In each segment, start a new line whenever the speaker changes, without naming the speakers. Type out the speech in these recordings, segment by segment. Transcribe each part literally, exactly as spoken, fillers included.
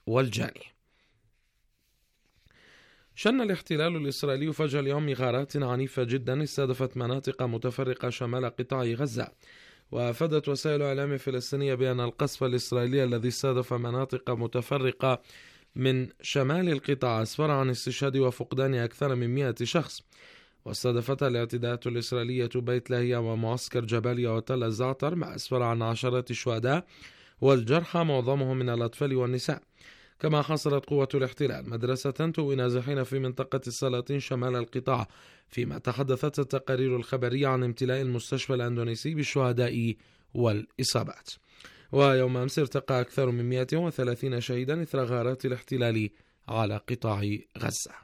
والجاني. شن الاحتلال الإسرائيلي فجر اليوم غارات عنيفة جدا استهدفت مناطق متفرقة شمال قطاع غزة. وأفادت وسائل إعلام فلسطينية بأن القصف الإسرائيلي الذي استهدف مناطق متفرقة من شمال القطاع أسفر عن استشهاد وفقدان أكثر من مئة شخص. واستهدفت الاعتداءات الإسرائيلية بيت لاهيا ومعسكر جباليا وتل الزعتر ما أسفر عن عشرات الشهداء والجرحى معظمهم من الأطفال والنساء. كما حصرت قوة الاحتلال مدرسة تؤوي نازحين في منطقة السلاطين شمال القطاع، فيما تحدثت التقارير الخبرية عن امتلاء المستشفى الأندونيسي بالشهداء والإصابات. ويوم أمس ارتقى أكثر من مئة وثلاثين شهيدا إثر غارات الاحتلال على قطاع غزة.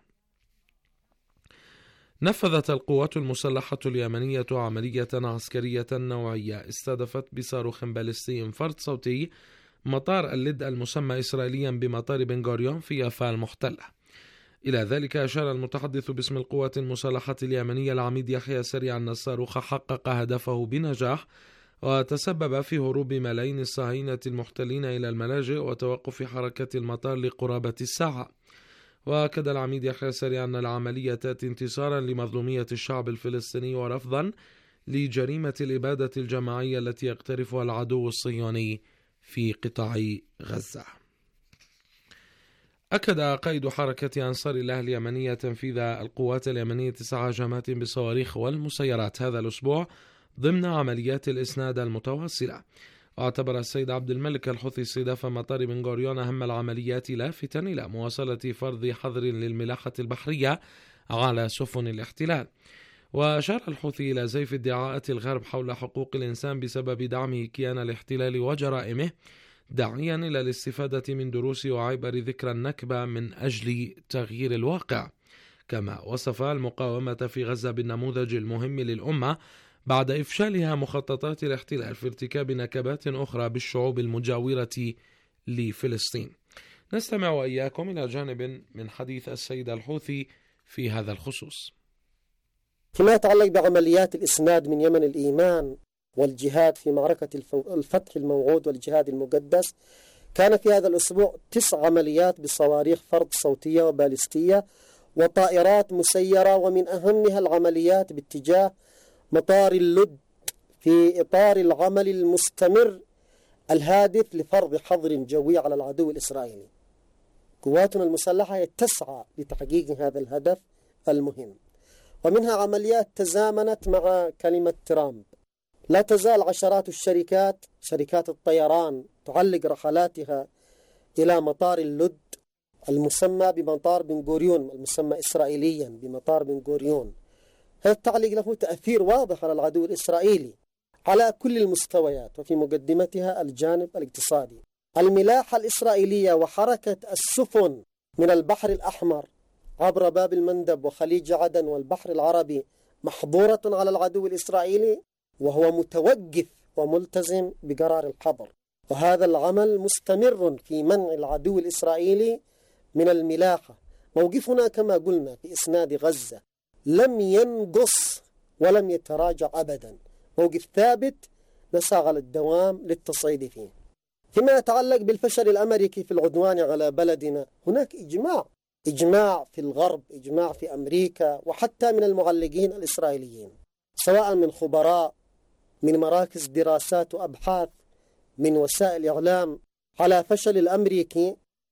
نفذت القوات المسلحة اليمنية عملية عسكرية نوعية استهدفت بصاروخ باليستي فرد صوتي مطار اللد المسمى إسرائيليا بمطار بن غوريون في يافا المحتلة. إلى ذلك أشار المتحدث باسم القوات المسلحة اليمنية العميد يحيى سريع أن الصاروخ حقق هدفه بنجاح وتسبب في هروب ملايين الصهاينة المحتلين إلى الملاجئ وتوقف حركة المطار لقرابة الساعة. وأكد العميد يحيى سريع أن العملية تأتي انتصارا لمظلومية الشعب الفلسطيني ورفضا لجريمة الإبادة الجماعية التي يقترفها العدو الصهيوني في قطاع غزة. أكد قائد حركة أنصار الله اليمنية تنفيذ القوات اليمنية تسع هجمات بالصواريخ والمسيرات هذا الأسبوع ضمن عمليات الإسناد المتواصلة. واعتبر السيد عبد الملك الحوثي استهداف مطار بن غوريون أهم العمليات لافتًا إلى مواصلة فرض حظر للملاحة البحرية على سفن الاحتلال. وأشار الحوثي إلى زيف ادعاءات الغرب حول حقوق الإنسان بسبب دعمه كيان الاحتلال وجرائمه، داعيا إلى الاستفادة من دروس وعبر ذكرى النكبة من أجل تغيير الواقع. كما وصف المقاومة في غزة بالنموذج المهم للأمة بعد إفشالها مخططات الاحتلال في ارتكاب نكبات أخرى بالشعوب المجاورة لفلسطين. نستمع وإياكم إلى جانب من حديث السيد الحوثي في هذا الخصوص.
فيما يتعلق بعمليات الإسناد من يمن الإيمان والجهاد في معركة الفتح الموعود والجهاد المقدس، كان في هذا الأسبوع تسع عمليات بصواريخ فرد صوتية وباليستية وطائرات مسيرة، ومن أهمها العمليات باتجاه مطار اللد في إطار العمل المستمر الهادف لفرض حظر جوي على العدو الإسرائيلي. قواتنا المسلحة تسعى لتحقيق هذا الهدف المهم، ومنها عمليات تزامنت مع كلمة ترامب. لا تزال عشرات الشركات شركات الطيران تعلق رحلاتها إلى مطار اللد المسمى بمطار بن غوريون، المسمى إسرائيليا بمطار بن غوريون. هذا التعليق له تأثير واضح على العدو الإسرائيلي على كل المستويات، وفي مقدمتها الجانب الاقتصادي. الملاحة الإسرائيلية وحركة السفن من البحر الأحمر عبر باب المندب وخليج عدن والبحر العربي محظورة على العدو الإسرائيلي، وهو متوقف وملتزم بقرار الحظر. وهذا العمل مستمر في منع العدو الإسرائيلي من الملاحة. موقفنا كما قلنا في إسناد غزة لم ينقص ولم يتراجع أبدا، موقف ثابت نسعى على الدوام للتصعيد فيه. فيما يتعلق بالفشل الأمريكي في العدوان على بلدنا، هناك إجماع إجماع في الغرب، إجماع في أمريكا، وحتى من المعلقين الإسرائيليين، سواء من خبراء، من مراكز دراسات وأبحاث، من وسائل إعلام، على فشل الأمريكي،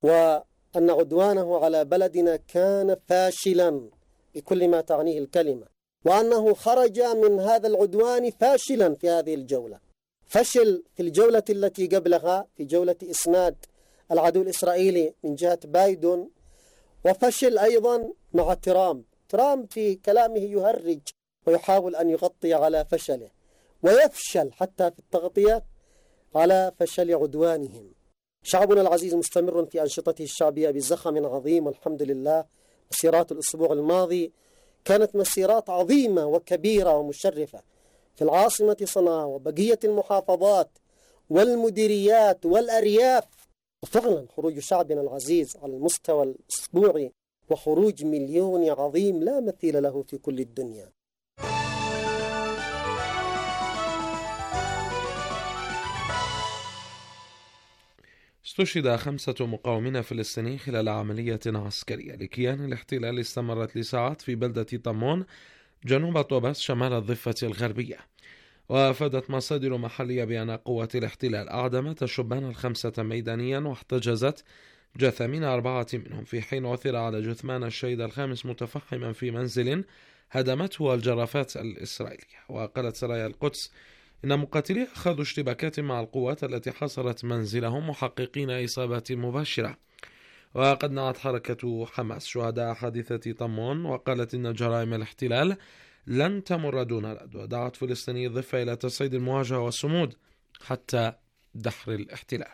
وأن عدوانه على بلدنا كان فاشلا بكل ما تعنيه الكلمة، وأنه خرج من هذا العدوان فاشلا في هذه الجولة. فشل في الجولة التي قبلها في جولة إسناد العدو الإسرائيلي من جهة بايدن، وفشل أيضا مع ترامب. ترامب في كلامه يهرج ويحاول أن يغطي على فشله، ويفشل حتى في التغطية على فشل عدوانهم. شعبنا العزيز مستمر في أنشطته الشعبية بزخم عظيم، والحمد لله. مسيرات الأسبوع الماضي كانت مسيرات عظيمة وكبيرة ومشرفة في العاصمة صنعاء وبقية المحافظات والمديريات والأرياف. وفعلا خروج شعبنا العزيز على المستوى الأسبوعي وخروج مليوني عظيم لا مثيل له في كل الدنيا.
استشهد خمسة مقاومين فلسطينيين خلال عملية عسكرية لكيان الاحتلال استمرت لساعات في بلدة طمون جنوب طوباس شمال الضفة الغربية. وأفادت مصادر محلية بأن قوات الاحتلال أعدمت الشبان الخمسة ميدانيا واحتجزت جثامين أربعة منهم، في حين عثر على جثمان الشهيد الخامس متفحما في منزل هدمته الجرافات الإسرائيلية. وقالت سرايا القدس إن مقاتلي أخذوا اشتباكات مع القوات التي حاصرت منزلهم محققين إصابات مباشرة. وقد نعت حركة حماس شهداء حادثة طمون وقالت إن جرائم الاحتلال لن تمر دون رد، ودعت فلسطيني الضفة إلى تصعيد المواجهة والصمود حتى دحر الاحتلال.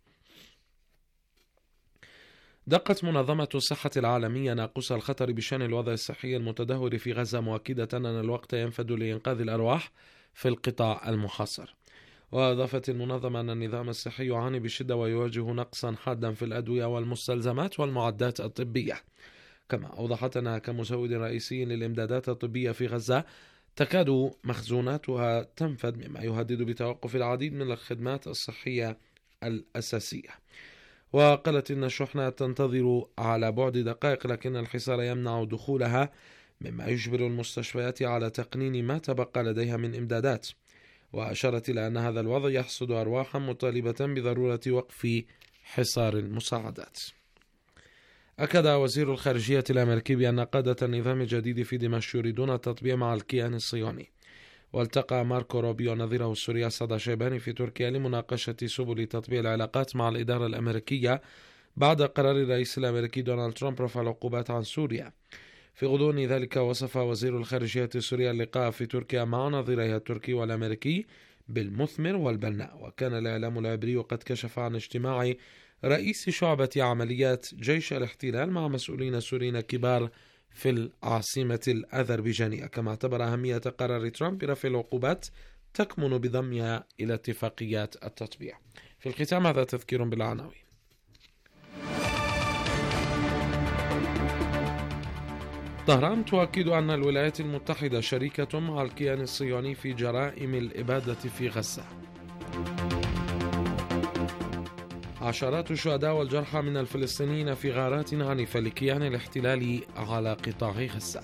دقت منظمة الصحة العالمية ناقوس الخطر بشأن الوضع الصحي المتدهور في غزة، مؤكدة أن الوقت ينفد لإنقاذ الأرواح في القطاع المحاصر. وأضافت المنظمة أن النظام الصحي يعاني بشدة ويواجه نقصا حادا في الأدوية والمستلزمات والمعدات الطبية. كما أوضحت أنها كمزود رئيسي للإمدادات الطبية في غزة تكاد مخزوناتها تنفد، مما يهدد بتوقف العديد من الخدمات الصحية الأساسية. وقالت إن الشحنات تنتظر على بعد دقائق، لكن الحصار يمنع دخولها، مما يجبر المستشفيات على تقنين ما تبقى لديها من إمدادات. وأشارت إلى أن هذا الوضع يحصد أرواحا، مطالبة بضرورة وقف حصار المساعدات. أكد وزير الخارجية الأمريكي بأن قادة النظام الجديد في دمشق يريدون التطبيع مع الكيان الصهيوني. والتقى ماركو روبيو نظيره السوري سعد شيباني في تركيا لمناقشة سبل تطبيع العلاقات مع الإدارة الأمريكية بعد قرار الرئيس الأمريكي دونالد ترامب رفع العقوبات عن سوريا. في غضون ذلك وصف وزير الخارجية السوري اللقاء في تركيا مع نظيريها التركي والأمريكي بالمثمر والبناء. وكان الإعلام العبري قد كشف عن اجتماع رئيس شعبة عمليات جيش الاحتلال مع مسؤولين سوريين كبار في العاصمة الأذربيجانية، كما اعتبر أهمية قرار ترامب برفع العقوبات تكمن بضمها إلى اتفاقيات التطبيع. في الختام هذا تذكير بالعناوين. طهران تؤكد أن الولايات المتحدة شريكة مع الكيان الصهيوني في جرائم الإبادة في غزة. عشرات الشهداء والجرحى من الفلسطينيين في غارات عنيفة لكيان الاحتلال على قطاع غزة.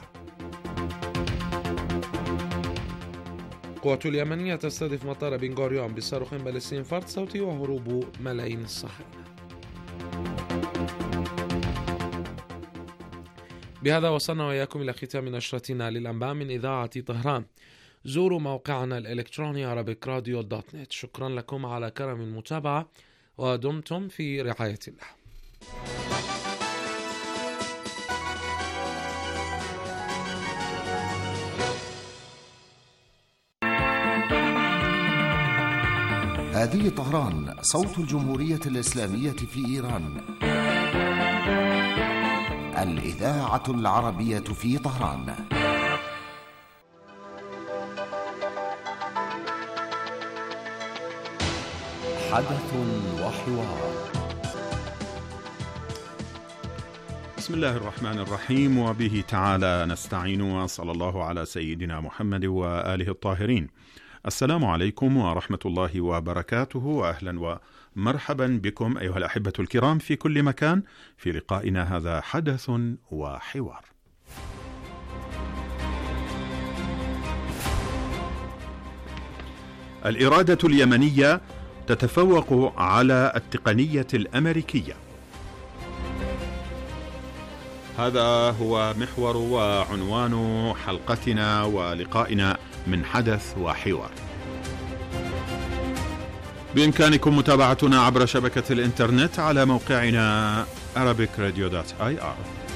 قوات اليمنية تستهدف مطار بن غوريون بصاروخ باليستي فرد صوتي وهروب ملايين الصهاينة. بهذا وصلنا وإياكم إلى ختام نشرتنا للأنباء من إذاعة طهران. زوروا موقعنا الإلكتروني عربيك راديو دوت نت. شكرا لكم على كرم المتابعة ودمتم في رعاية الله.
هذه طهران، صوت الجمهورية الإسلامية في إيران، الإذاعة العربية في طهران. حدث وحوار.
بسم الله الرحمن الرحيم، وبه تعالى نستعين، وصلى الله على سيدنا محمد وآله الطاهرين. السلام عليكم ورحمة الله وبركاته، وأهلا ومرحبا بكم أيها الأحبة الكرام في كل مكان في لقائنا هذا حدث وحوار. الإرادة اليمنية تتفوق على التقنية الأمريكية. هذا هو محور وعنوان حلقتنا ولقائنا من حدث وحوار. بإمكانكم متابعتنا عبر شبكة الإنترنت على موقعنا arabic radio dot i r.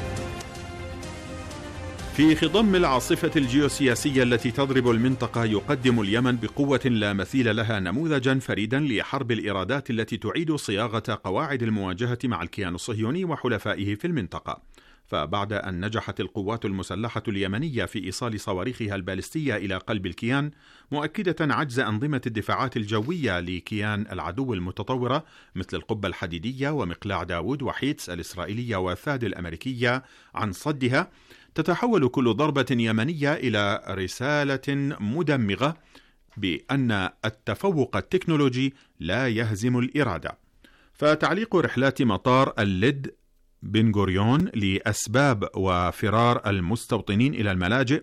في خضم العاصفة الجيوسياسية التي تضرب المنطقة، يقدم اليمن بقوة لا مثيل لها نموذجا فريدا لحرب الإرادات التي تعيد صياغة قواعد المواجهة مع الكيان الصهيوني وحلفائه في المنطقة. فبعد أن نجحت القوات المسلحة اليمنية في إيصال صواريخها البالستية إلى قلب الكيان، مؤكدة عجز أنظمة الدفاعات الجوية لكيان العدو المتطورة مثل القبة الحديدية ومقلاع داود وحيتس الإسرائيلية وثاد الأمريكية عن صدها، تتحول كل ضربة يمنية إلى رسالة مدمغة بأن التفوق التكنولوجي لا يهزم الإرادة. فتعليق رحلات مطار اللد بن غوريون لأسباب وفرار المستوطنين إلى الملاجئ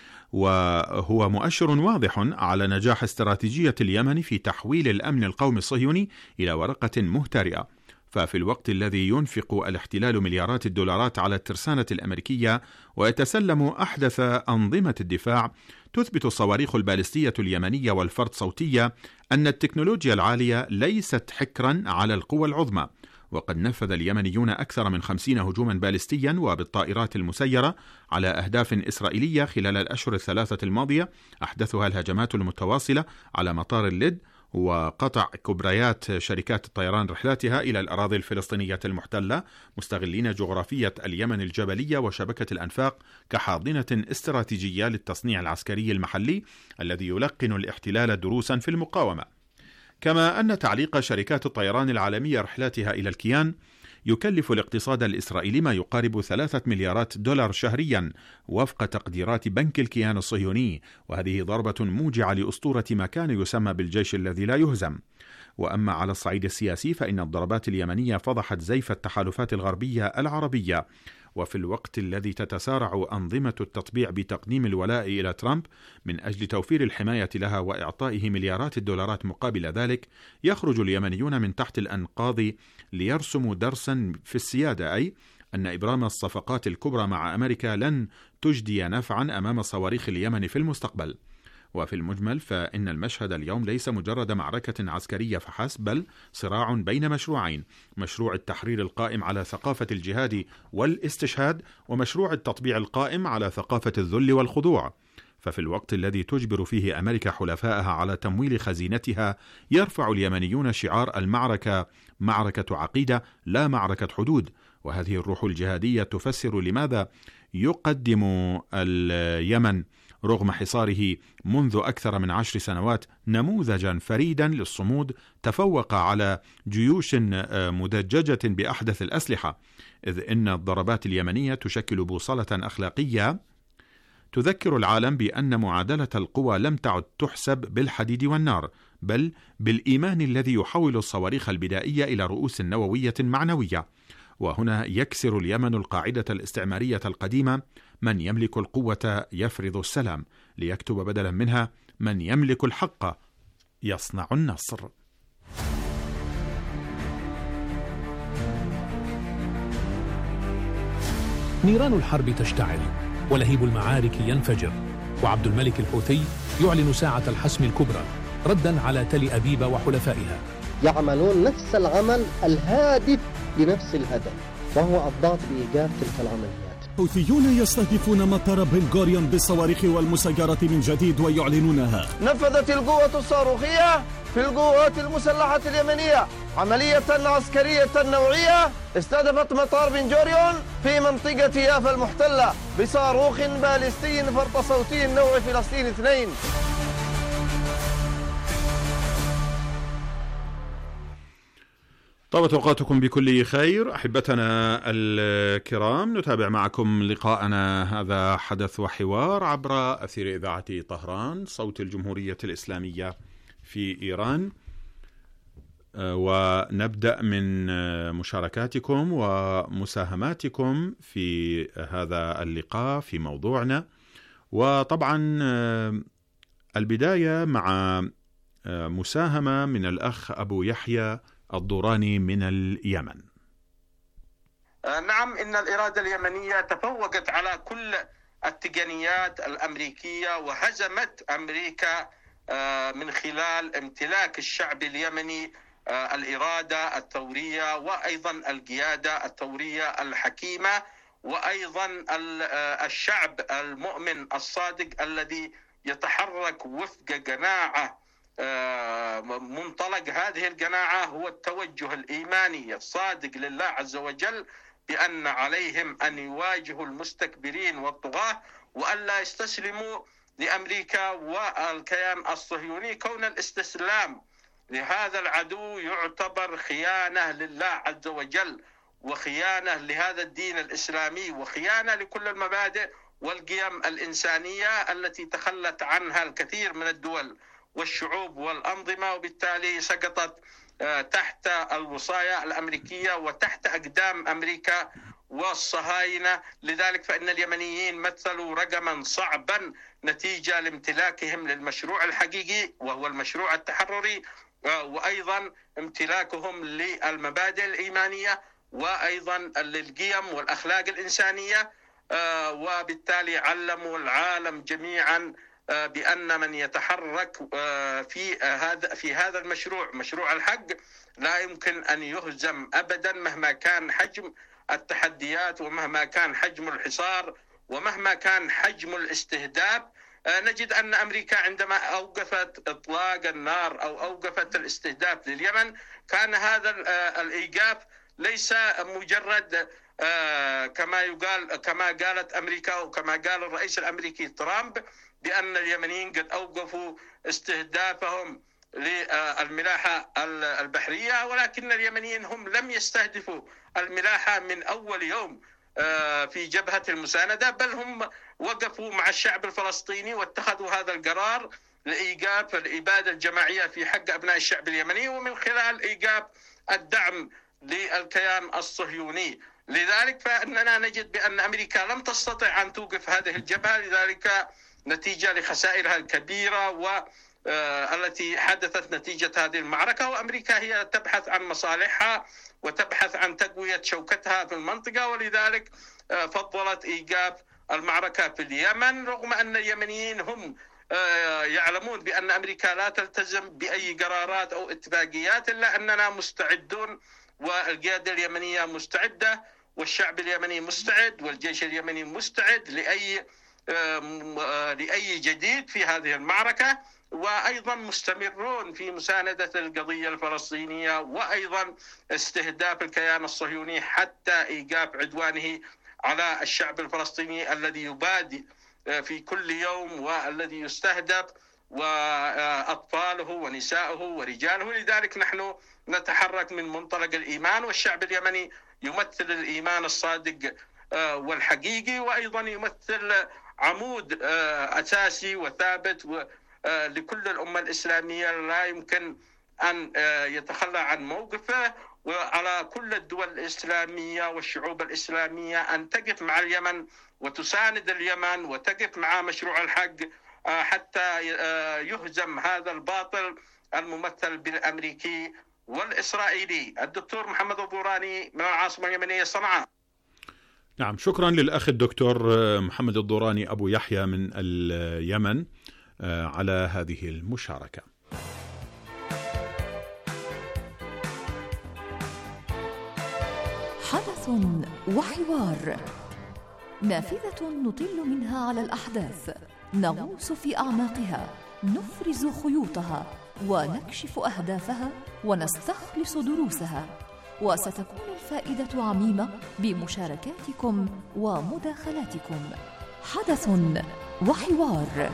وهو مؤشر واضح على نجاح استراتيجية اليمن في تحويل الأمن القومي الصهيوني إلى ورقة مهترئة. ففي الوقت الذي ينفق الاحتلال مليارات الدولارات على الترسانة الأمريكية ويتسلم أحدث أنظمة الدفاع، تثبت الصواريخ البالستية اليمنية والفرد صوتية أن التكنولوجيا العالية ليست حكرا على القوى العظمى. وقد نفذ اليمنيون أكثر من خمسين هجوما بالستيا وبالطائرات المسيرة على أهداف إسرائيلية خلال الأشهر الثلاثة الماضية، أحدثها الهجمات المتواصلة على مطار اللد وقطع كبريات شركات الطيران رحلاتها إلى الأراضي الفلسطينية المحتلة، مستغلين جغرافية اليمن الجبلية وشبكة الأنفاق كحاضنة استراتيجية للتصنيع العسكري المحلي الذي يلقن الاحتلال دروسا في المقاومة. كما أن تعليق شركات الطيران العالمية رحلاتها إلى الكيان يكلف الاقتصاد الإسرائيلي ما يقارب ثلاثة مليارات دولار شهريا وفق تقديرات بنك الكيان الصهيوني، وهذه ضربة موجعة لأسطورة ما كان يسمى بالجيش الذي لا يهزم. وأما على الصعيد السياسي فإن الضربات اليمنية فضحت زيف التحالفات الغربية العربية، وفي الوقت الذي تتسارع أنظمة التطبيع بتقديم الولاء إلى ترامب من أجل توفير الحماية لها وإعطائه مليارات الدولارات مقابل ذلك، يخرج اليمنيون من تحت الأنقاض ليرسموا درسا في السيادة، أي أن إبرام الصفقات الكبرى مع أمريكا لن تجدي نفعا أمام صواريخ اليمن في المستقبل. وفي المجمل فإن المشهد اليوم ليس مجرد معركة عسكرية فحسب، بل صراع بين مشروعين: مشروع التحرير القائم على ثقافة الجهاد والاستشهاد، ومشروع التطبيع القائم على ثقافة الذل والخضوع. ففي الوقت الذي تجبر فيه أمريكا حلفائها على تمويل خزينتها، يرفع اليمنيون شعار المعركة معركة عقيدة لا معركة حدود. وهذه الروح الجهادية تفسر لماذا يقدم اليمن رغم حصاره منذ أكثر من عشر سنوات نموذجا فريدا للصمود تفوق على جيوش مدججة بأحدث الأسلحة، إذ إن الضربات اليمنية تشكل بوصلة أخلاقية تذكر العالم بأن معادلة القوى لم تعد تحسب بالحديد والنار، بل بالإيمان الذي يحول الصواريخ البدائية إلى رؤوس نووية معنوية. وهنا يكسر اليمن القاعدة الاستعمارية القديمة: من يملك القوة يفرض السلام، ليكتب بدلا منها: من يملك الحق يصنع النصر.
نيران الحرب تشتعل ولهيب المعارك ينفجر، وعبد الملك الحوثي يعلن ساعة الحسم الكبرى ردا على تل أبيب وحلفائها.
يعملون نفس العمل الهادف لنفس الهدف، وهو الضغط بإيجاد تلك العمليات.
الحوثيون يستهدفون مطار بن غوريون بالصواريخ والمسيرات من جديد ويعلنونها.
نفذت القوة الصاروخية في القوات المسلحة اليمنية عملية عسكرية نوعية استهدفت مطار بن غوريون في منطقة يافا المحتلة بصاروخ باليستي فرط صوتي نوع فلسطين اثنين.
طابت أوقاتكم بكل خير أحبتنا الكرام، نتابع معكم لقاءنا هذا حدث وحوار عبر أثير إذاعة طهران صوت الجمهورية الإسلامية في إيران. ونبدأ من مشاركاتكم ومساهماتكم في هذا اللقاء في موضوعنا. وطبعا البداية مع مساهمة من الأخ أبو يحيى الضوراني من اليمن.
نعم، إن الإرادة اليمنية تفوقت على كل التقنيات الأمريكية وهزمت أمريكا من خلال امتلاك الشعب اليمني الإرادة الثورية وأيضا القيادة الثورية الحكيمة، وأيضا الشعب المؤمن الصادق الذي يتحرك وفق قناعة. منطلق هذه القناعة هو التوجه الإيماني الصادق لله عز وجل بأن عليهم أن يواجهوا المستكبرين والطغاة وأن لا يستسلموا لأمريكا والكيان الصهيوني. كون الاستسلام لهذا العدو يعتبر خيانة لله عز وجل وخيانة لهذا الدين الإسلامي وخيانة لكل المبادئ والقيم الإنسانية التي تخلت عنها الكثير من الدول والشعوب والأنظمة، وبالتالي سقطت تحت الوصاية الأمريكية وتحت أقدام أمريكا والصهاينة. لذلك فإن اليمنيين مثلوا رقما صعبا نتيجة لامتلاكهم للمشروع الحقيقي وهو المشروع التحرري، وأيضا امتلاكهم للمبادئ الإيمانية وأيضا للقيم والأخلاق الإنسانية، وبالتالي علموا العالم جميعا بأن من يتحرك في هذا في هذا المشروع مشروع الحق لا يمكن أن يهزم أبدا مهما كان حجم التحديات ومهما كان حجم الحصار ومهما كان حجم الاستهداف. نجد أن أمريكا عندما أوقفت إطلاق النار أو أوقفت الاستهداف لليمن كان هذا الإيقاف ليس مجرد كما يقال كما قالت أمريكا وكما قال الرئيس الأمريكي ترامب بأن اليمنيين قد أوقفوا استهدافهم للملاحة البحرية، ولكن اليمنيين هم لم يستهدفوا الملاحة من أول يوم في جبهة المساندة، بل هم وقفوا مع الشعب الفلسطيني واتخذوا هذا القرار لإيقاف الإبادة الجماعية في حق أبناء الشعب اليمني ومن خلال إيقاف الدعم للكيان الصهيوني. لذلك فإننا نجد بأن أمريكا لم تستطع أن توقف هذه الجبهة، لذلك نتيجة لخسائرها الكبيرة والتي حدثت نتيجة هذه المعركة. وأمريكا هي تبحث عن مصالحها وتبحث عن تقوية شوكتها في المنطقة، ولذلك فضلت إيقاف المعركة في اليمن رغم أن اليمنيين هم يعلمون بأن أمريكا لا تلتزم بأي قرارات أو اتفاقيات، إلا أننا مستعدون والقيادة اليمنية مستعدة والشعب اليمني مستعد والجيش اليمني مستعد لأي لأي جديد في هذه المعركة، وأيضا مستمرون في مساندة القضية الفلسطينية وأيضا استهداف الكيان الصهيوني حتى إيقاف عدوانه على الشعب الفلسطيني الذي يبادئ في كل يوم والذي يستهدف وأطفاله ونساؤه ورجاله. لذلك نحن نتحرك من منطلق الإيمان، والشعب اليمني يمثل الإيمان الصادق والحقيقي وأيضا يمثل عمود أساسي وثابت لكل الأمة الإسلامية لا يمكن أن يتخلى عن موقفه، وعلى كل الدول الإسلامية والشعوب الإسلامية أن تقف مع اليمن وتساند اليمن وتقف مع مشروع الحق حتى يهزم هذا الباطل الممثل بالأمريكي والإسرائيلي. الدكتور محمد الضوراني من العاصمة اليمنية صنعاء.
نعم، شكرا للأخ الدكتور محمد الضوراني أبو يحيى من اليمن على هذه المشاركة.
حدث وحوار، نافذة نطل منها على الأحداث، نغوص في أعماقها، نفرز خيوطها ونكشف أهدافها ونستخلص دروسها، وستكون الفائدة عميمة بمشاركاتكم ومداخلاتكم. حدث وحوار.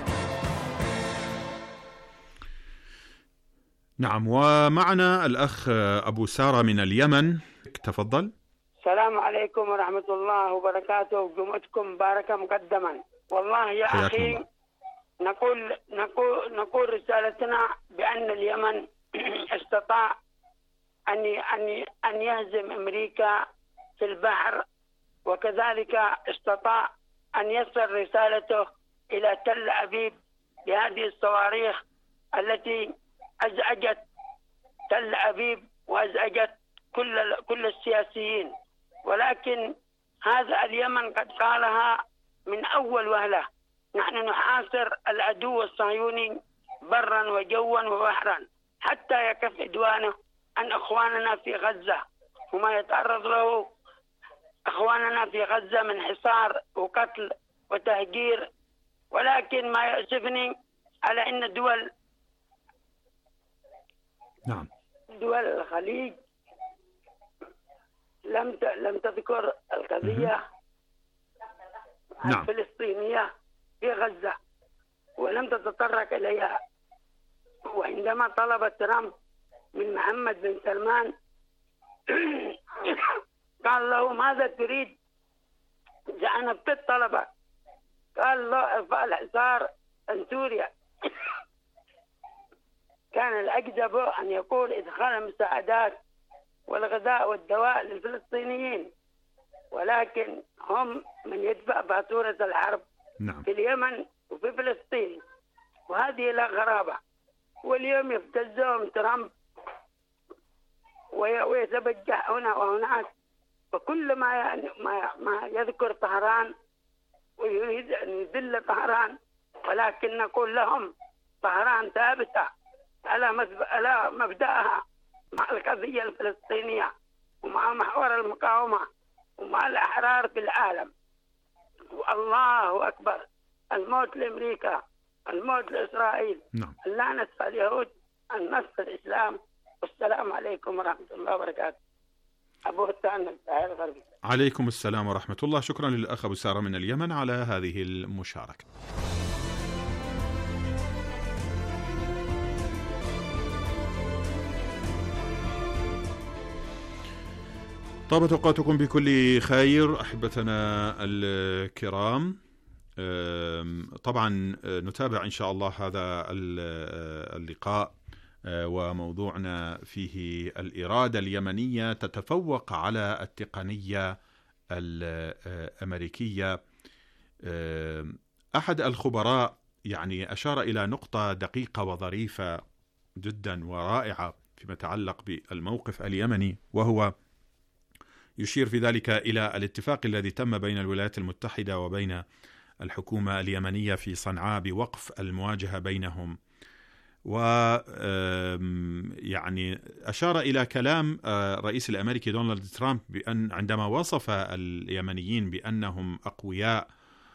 نعم، ومعنا الأخ أبو سارة من اليمن، تفضل.
السلام عليكم ورحمة الله وبركاته، جمعتكم مباركة مقدما. والله يا أخي نقول نقول نقول رسالتنا بأن اليمن استطاع أن أن أن يهزم أمريكا في البحر، وكذلك استطاع أن يصل رسالته إلى تل أبيب بهذه الصواريخ التي أزعجت تل أبيب وأزعجت كل كل السياسيين. ولكن هذا اليمن قد قالها من أول وهلة: نحن نحاصر العدو الصهيوني برا وجوا وبحرا حتى يكف عدوانه عن أخواننا في غزة وما يتعرض له أخواننا في غزة من حصار وقتل وتهجير. ولكن ما يؤسفني على أن دول
نعم
دول الخليج لم لم تذكر القضية
نعم.
الفلسطينية في غزة ولم تتطرق إليها. وعندما طلب ترامب من محمد بن سلمان قال له: ماذا تريد؟ جاءنا الطلبة، قال له: ارفع الحصار عن سوريا. كان الأجدب أن يقول إدخال المساعدات والغذاء والدواء للفلسطينيين، ولكن هم من يدفع فاتورة الحرب
نعم.
في اليمن وفي فلسطين، وهذه لا غرابة. واليوم يبتزهم ترامب ويتبجح هنا وهناك، وكل ما ما يذكر طهران ويريد أن يذل طهران، ولكن نقول لهم طهران ثابتة على مبدأها مع القضية الفلسطينية ومع محور المقاومة ومع الأحرار في العالم. والله أكبر، الموت لأمريكا، الموت لإسرائيل،
نعم.
اللعنة على اليهود، النصر الإسلام. والسلام عليكم ورحمة الله وبركاته. أبو هتان الساحل الغربي.
عليكم السلام ورحمة الله. شكرا للأخ أبو سارة من اليمن على هذه المشاركة. طابت أوقاتكم بكل خير أحبتنا الكرام. طبعا نتابع إن شاء الله هذا اللقاء وموضوعنا فيه الإرادة اليمنية تتفوق على التقنية الأمريكية. أحد الخبراء يعني أشار إلى نقطة دقيقة وظريفة جدا ورائعة فيما يتعلق بالموقف اليمني، وهو يشير في ذلك إلى الاتفاق الذي تم بين الولايات المتحدة وبين الحكومة اليمنية في صنعاء بوقف المواجهة بينهم. و يعني أشار إلى كلام الرئيس الأمريكي دونالد ترامب بأن عندما وصف اليمنيين بأنهم أقوياء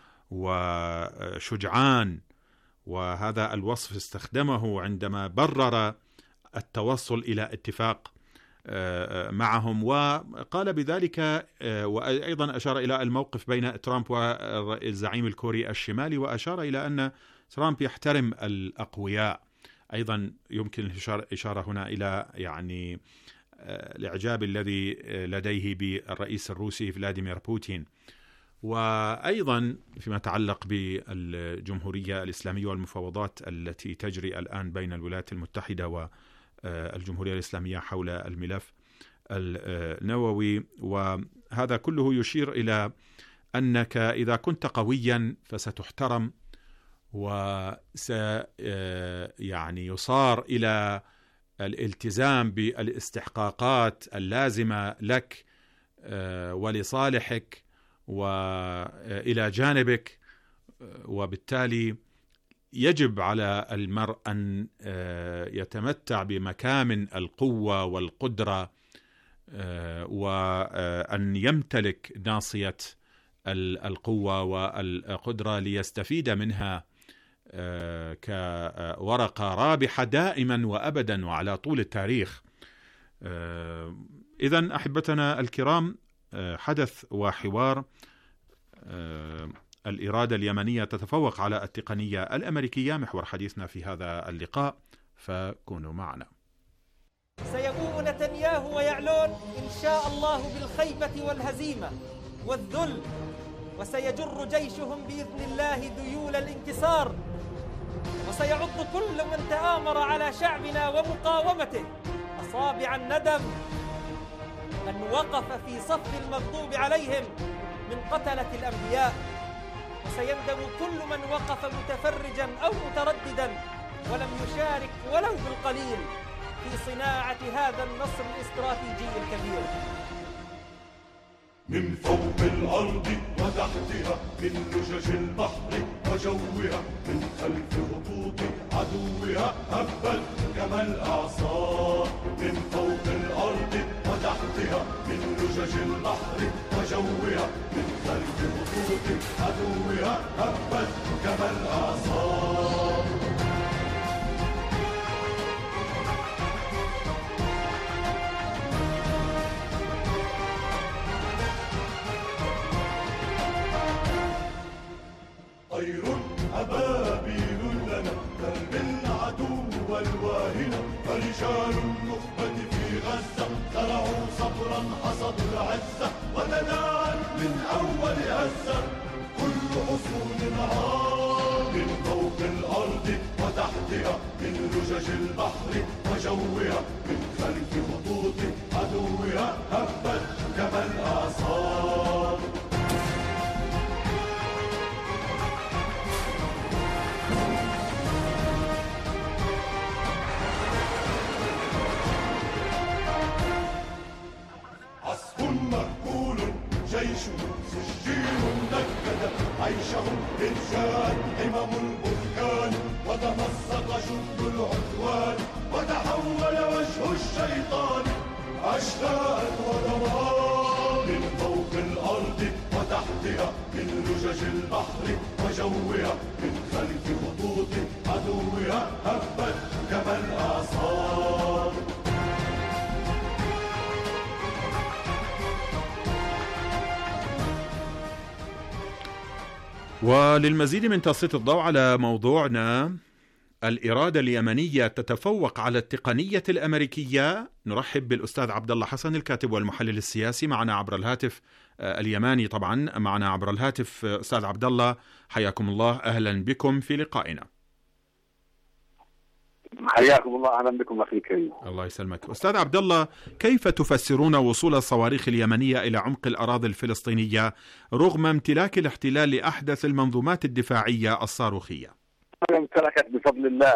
وشجعان، وهذا الوصف استخدمه عندما برر التوصل إلى اتفاق معهم، وقال بذلك وأيضا أشار إلى الموقف بين ترامب والزعيم الكوري الشمالي، وأشار إلى أن ترامب يحترم الأقوياء. أيضا يمكن الإشارة هنا إلى يعني الإعجاب الذي لديه بالرئيس الروسي فلاديمير بوتين. وأيضا فيما يتعلق بالجمهورية الإسلامية والمفاوضات التي تجري الآن بين الولايات المتحدة والجمهورية الإسلامية حول الملف النووي، وهذا كله يشير إلى أنك إذا كنت قويا فستحترم، وس يعني يصار إلى الالتزام بالاستحقاقات اللازمة لك ولصالحك وإلى جانبك، وبالتالي يجب على المرء أن يتمتع بمكامن القوة والقدرة، وأن يمتلك ناصية القوة والقدرة ليستفيد منها كورقة رابحة دائما وأبدا وعلى طول التاريخ. إذن أحبتنا الكرام، حدث وحوار الإرادة اليمنية تتفوق على التقنية الأمريكية محور حديثنا في هذا اللقاء، فكونوا معنا.
سيقوم نتنياهو ويعلون إن شاء الله بالخيبة والهزيمة والذل، وسيجر جيشهم بإذن الله ذيول الانكسار، وسيعض كل من تآمر على شعبنا ومقاومته أصابع الندم. من وقف في صف المغضوب عليهم من قتلة الأنبياء، وسيندم كل من وقف متفرجا أو مترددا ولم يشارك ولو بالقليل في صناعة هذا النصر الاستراتيجي الكبير.
من فوق الأرض وتحتها، من لجج البحر وجوها، من خلف خطوط عدوها هبت كما الأعصار. من فوق الأرض وتحتها، من لجج البحر وجوها، من خلف خطوط عدوها هبت كما الأعصار. طير أبابيل لنا ترمي العدو الواهنة، فرجال النخبة في غزة زرعوا صبرا حصدوا العزة، وتداعى من أول هزة كل حصون عار. من فوق الأرض وتحتها من لجج البحر وجوها من خلف خطوط عدوها هبت كما الأعصار. عصف مأكول جيش سجين نكد عيشهم إن جاءت همم البركان وتمزق جند العدوان وتحول وجه الشيطان أشلاء ودمار من فوق الأرض وتحتها من لجج البحر وجوها من خلف خطوط عدوها هبت كما الأعصار.
وللمزيد من تسليط الضوء على موضوعنا الإرادة اليمنية تتفوق على التقنية الأمريكية، نرحب بالأستاذ عبد الله حسن الكاتب والمحلل السياسي معنا عبر الهاتف اليماني طبعا معنا عبر الهاتف. أستاذ عبد الله حياكم الله، أهلا بكم في لقائنا.
حياكم الله، أهلا بكم أخي الكريم.
الله يسلمك. أستاذ عبد الله، كيف تفسرون وصول الصواريخ اليمنية إلى عمق الأراضي الفلسطينية رغم امتلاك الاحتلال لأحدث المنظومات الدفاعية الصاروخية؟
امتلكت بفضل الله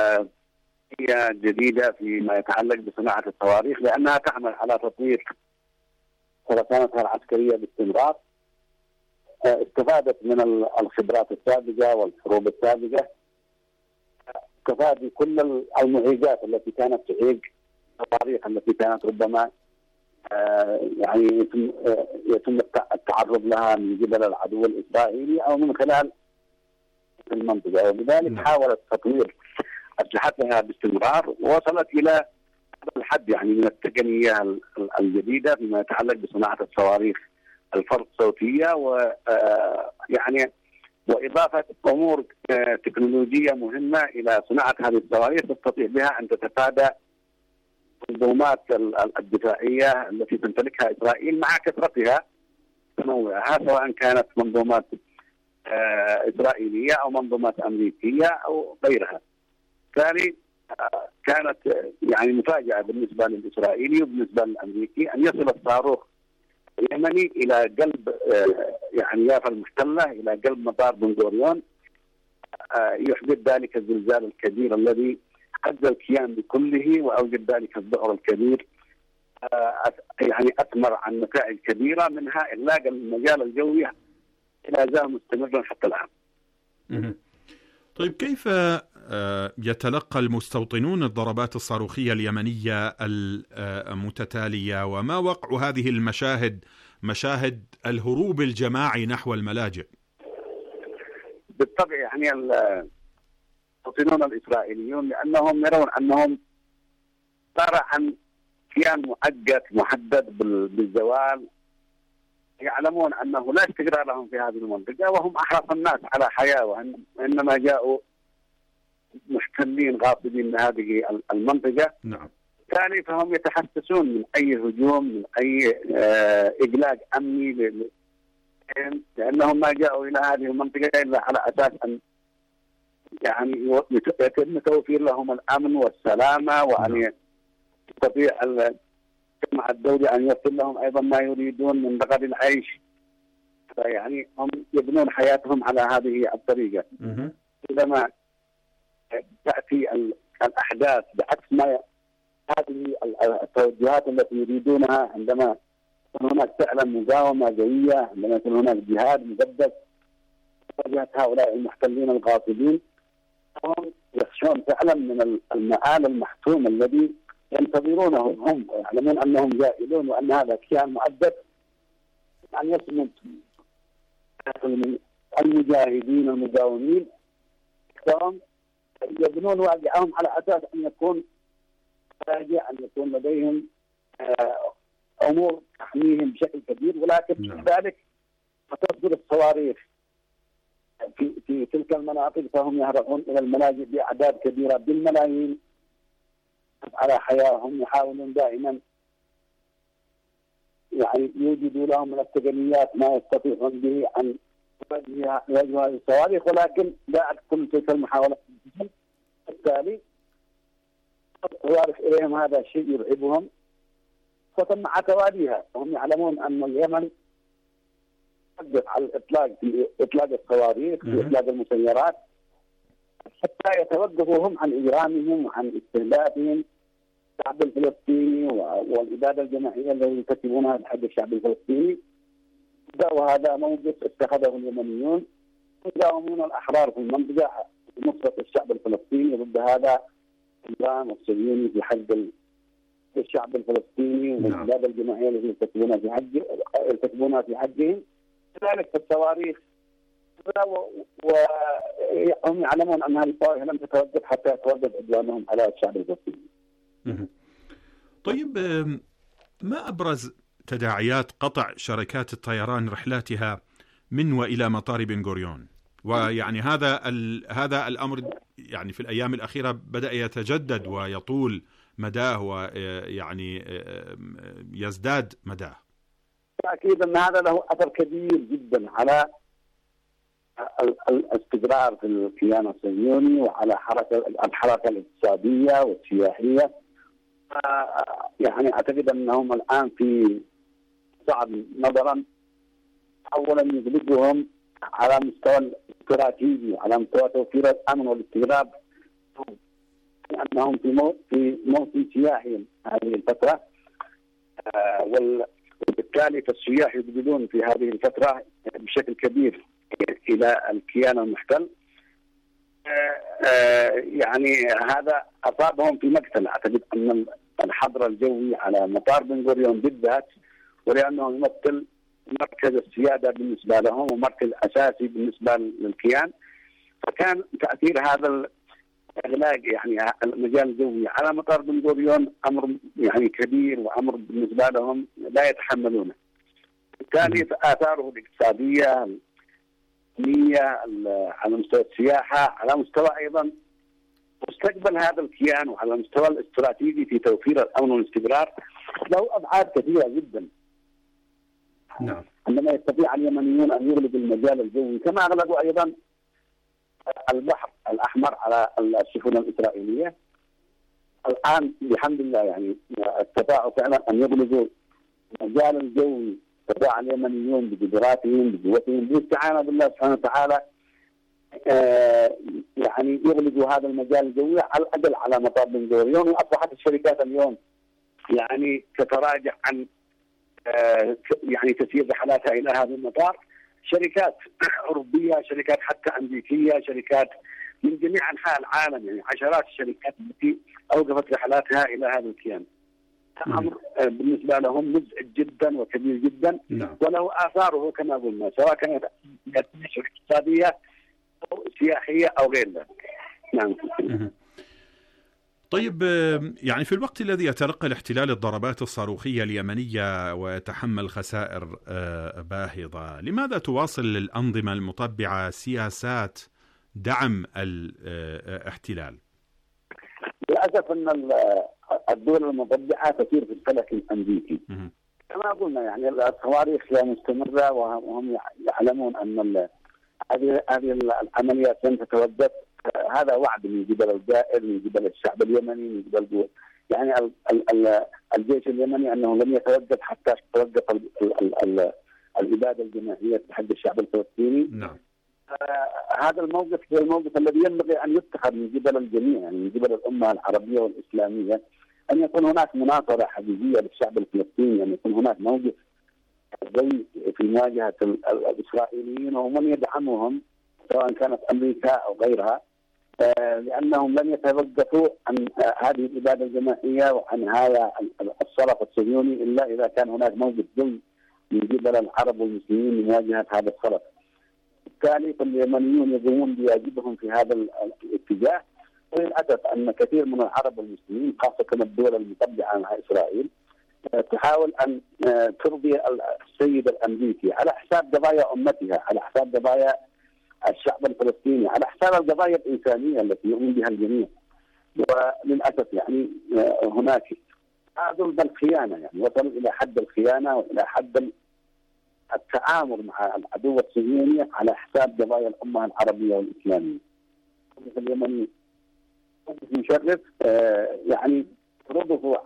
هي جديدة فيما يتعلق بصناعة الصواريخ، لأنها تعمل على تطوير خرسانتها العسكرية باستمرار. استفادت من الخبرات السابقة والحروب السابقة، تفادي كل المعيقات التي كانت تعيق الصواريخ التي كانت ربما يعني يتم يتم التعرض لها من قبل العدو الإسرائيلي أو من خلال المنطقة، وبذلك حاولت تطوير أسلحتها باستمرار، ووصلت إلى هذا الحد يعني من التقنية الجديدة فيما يتعلق بصناعة الصواريخ الفرد صوتية، ويعني وإضافة أمور تكنولوجية مهمة إلى صناعة هذه الصواريخ تستطيع بها أن تتفادى المنظومات الدفاعية التي تمتلكها إسرائيل مع كثرتها تنوعها، سواء كانت منظومات إسرائيلية أو منظومات أمريكية أو غيرها. بالتالي كانت يعني مفاجأة بالنسبة للإسرائيلي وبالنسبة للأمريكي أن يصل الصاروخ اليمني إلى قلب يعني يافا المحتلة، إلى قلب مطار بن غوريون، يحدث ذلك الزلزال الكبير الذي هز الكيان بكله وأوجد ذلك الذعر الكبير، يعني أثمر عن نتائج كبيرة، منها إغلاق المجال الجوي لا زال مستمرا حتى الآن.
طيب، كيف يتلقى المستوطنون الضربات الصاروخية اليمنية المتتالية، وما وقع هذه المشاهد، مشاهد الهروب الجماعي نحو الملاجئ؟
بالطبع يعني المستوطنون الإسرائيليون لأنهم يرون أنهم صار عن كيان مؤقت محدد بالزوال، يعلمون أنه لا استقرار لهم في هذه المنطقة، وهم أحرص الناس على حياة، وإنما جاءوا محتلين غاصبين لهذه المنطقة.
نعم.
ثاني فهم يتحسسون من أي هجوم، من أي إقلاق أمني، لأنهم ما جاءوا إلى هذه المنطقة إلا على أساس أن يعني يتم توفير لهم الأمن والسلامة، وأن يستطيع المجتمع الدولي أن يوفر لهم أيضا ما يريدون من رغد العيش. يعني هم يبنون حياتهم على هذه الطريقة. عندما تأتي الأحداث بعكس ما هذه التوجهات التي يريدونها، عندما يكون هناك فعلا مقاومة قوية، عندما يكون هناك جهاد مقدس تواجه هؤلاء المحتلين الغاصبين، هم يخشون فعلا من المآل المحتوم الذي ينتظرونه. هم يعلمون أنهم جائلون وأن هذا كيان مؤدب أن يصمد المجاهدين المقاومين، فهم يبنون واقعهم على أساس أن يكون راجع، أن يكون لديهم أمور تحميهم بشكل كبير، ولكن في ذلك تصدر الصواريخ في في تلك المناطق، فهم يهرعون إلى الملاجئ بأعداد كبيرة بالملايين على حياتهم، يحاولون دائما يعني يوجدوا لهم من التقنيات ما يستطيعون به أن يواجهوا هذه الصواريخ، ولكن لا كل تلك المحاولات وبالتالي الصواريخ إليهم هذا شيء يرعبهم، فتم تواليها. وهم يعلمون أن اليمن تقدر على الإطلاق في إطلاق الصواريخ في إطلاق المسيرات حتى يتوقفوا هم عن إجرامهم وعن استهدافهم الشعب الفلسطيني والإبادة الجماعية التي يرتكبونها بحق الشعب الفلسطيني. وهذا موقف اتخذه اليمنيون يقاومون الأحرار في المنطقة نصرة الشعب الفلسطيني ضد هذا النظام الصهيوني في حق الشعب الفلسطيني والإبادة الجماعية التي يرتكبونها في حق يرتكبونها في حقهم. كذلك في الصواريخ، وهم يعلمون أن هذه الصواريخ لم تتوقف حتى يتوقف عدوانهم على الشعب الفلسطيني.
طيب، ما أبرز تداعيات قطع شركات الطيران رحلاتها من وإلى مطار بن غوريون؟ ويعني هذا هذا الأمر يعني في الأيام الأخيرة بدأ يتجدد ويطول مداه ويعني يزداد مداه.
أكيد أن هذا له أثر كبير جدا على الاستقرار في الكيان الصهيوني وعلى حركة الحركة الاقتصادية والسياحية. يعني أعتقد أنهم الآن في صعب نظرا، أولا يغلبهم على مستوى الاستراتيجي وعلى مستوى توفير الأمن والاستقرار، لأنهم في مو في موسم سياحي هذه الفترة، وبالتالي فالسياح يقبلون في هذه الفترة بشكل كبير إلى الكيان المحتل. يعني هذا أصابهم في مقتل. أعتقد أن الحظر الجوي على مطار بن غوريون بالذات، ولأنه يمثل مركز السيادة بالنسبة لهم ومركز أساسي بالنسبة للكيان، فكان تأثير هذا الإغلاق يعني المجال الجوي على مطار بن غوريون أمر يعني كبير وأمر بالنسبة لهم لا يتحملونه. بالتالي آثاره الاقتصادية على مستوى السياحة، على مستوى أيضا مستقبل هذا الكيان، وعلى المستوى الاستراتيجي في توفير الأمن والاستقرار له أبعاد كثيرة جدا.
نعم.
عندما يستطيع اليمنيون أن يغلقوا المجال الجوي كما أغلقوا أيضا البحر الأحمر على السفن الإسرائيلية، الآن بحمد الله يعني استطاعوا فعلا أن يغلقوا المجال الجوي. استطاع اليمنيون بقدراتهم بقوتهم بالاستعانة بالله سبحانه وتعالى آه يعني يغلقوا هذا المجال الجوي على الأقل على مطار بن غوريون. وأصبحت الشركات اليوم يعني تتراجع عن آه يعني تسيير رحلاتها إلى هذا المطار، شركات أوروبية، شركات حتى أمريكية، شركات من جميع أنحاء العالم، يعني عشرات الشركات التي أوقفت رحلاتها إلى هذا الكيان. أمر بالنسبة لهم مزعج جدا وكبير جدا.
نعم.
وله آثاره كما قلنا، سواء كانت اقتصادية أو سياحية أو غير ذلك. نعم.
طيب، يعني في الوقت الذي يتلقى الاحتلال الضربات الصاروخية اليمنية ويتحمل خسائر باهظة، لماذا تواصل الأنظمة المطبعة سياسات دعم الاحتلال؟
للأسف أن الدول المطبعة تسير في الفلك الأمريكي كما قلنا. يعني الصواريخ مستمرة وهم يعلمون أن هذه هذه العمليات لن تتوقف. هذا وعد من قبل الجائر، من قبل الشعب اليمني، من قبل يعني ال ال الجيش اليمني أنه لن يتوقف حتى تتوقف الإبادة الجماعية حق الشعب الفلسطيني.
نعم.
هذا الموقف هو الموقف الذي ينبغي أن يتخذ من قبل الجميع، يعني من قبل الأمة العربية والإسلامية، أن يكون هناك مناصرة حقيقية للشعب الفلسطيني، أن يكون هناك موقف قوي في مواجهة الإسرائيليين ومن يدعمهم سواء كانت أمريكا أو غيرها، لأنهم لن يتوقفوا عن هذه الإبادة الجماعية وعن هذا الصرف الصهيوني إلا إذا كان هناك موقف قوي من قبل العرب والمسلمين لمواجهة هذا الصرف. بالتالي فاليمنيون يقومون بواجبهم في هذا الاتجاه. وللأسف أن كثير من العرب والمسلمين خاصة الدول المطبعة مع إسرائيل تحاول أن ترضي السيد الأمريكي على حساب قضايا أمتها، على حساب قضايا الشعب الفلسطيني، على حساب القضايا الإنسانية التي يؤمن بها الجميع. وللأسف يعني هناك تعادل بالخيانة، يعني وصلوا إلى حد الخيانة وإلى حد التآمر مع العدو الصهيوني على حساب قضايا الأمة العربية والإسلامية. اليمني مشرف يعني رضه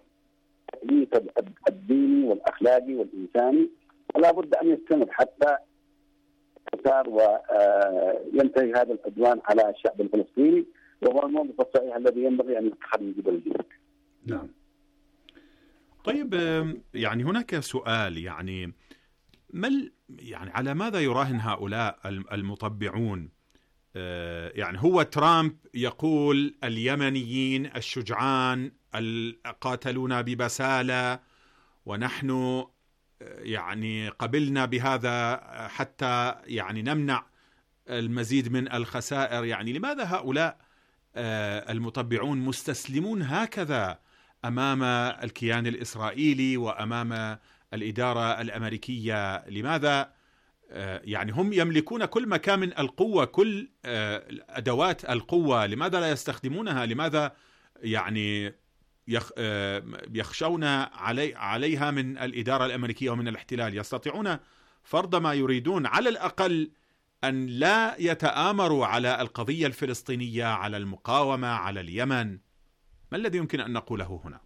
الديني والأخلاقي والإنساني، ولا بد أن يستمر حتى يسار وينتهي هذا العدوان على الشعب الفلسطيني، وهو الموقف الصحيح الذي ينبغي أن يتخذ من قبل الجميع.
نعم. طيب يعني هناك سؤال، يعني ما يعني على ماذا يراهن هؤلاء المطبعون؟ يعني هو ترامب يقول اليمنيين الشجعان قاتلونا ببسالة ونحن يعني قبلنا بهذا حتى يعني نمنع المزيد من الخسائر. يعني لماذا هؤلاء المطبعون مستسلمون هكذا أمام الكيان الإسرائيلي وأمام الإدارة الأمريكية؟ لماذا يعني هم يملكون كل مكان من القوة، كل أدوات القوة، لماذا لا يستخدمونها؟ لماذا يعني يخشون علي عليها من الإدارة الأمريكية ومن الاحتلال؟ يستطيعون فرض ما يريدون، على الأقل أن لا يتآمروا على القضية الفلسطينية، على المقاومة، على اليمن. ما الذي يمكن أن نقوله هنا؟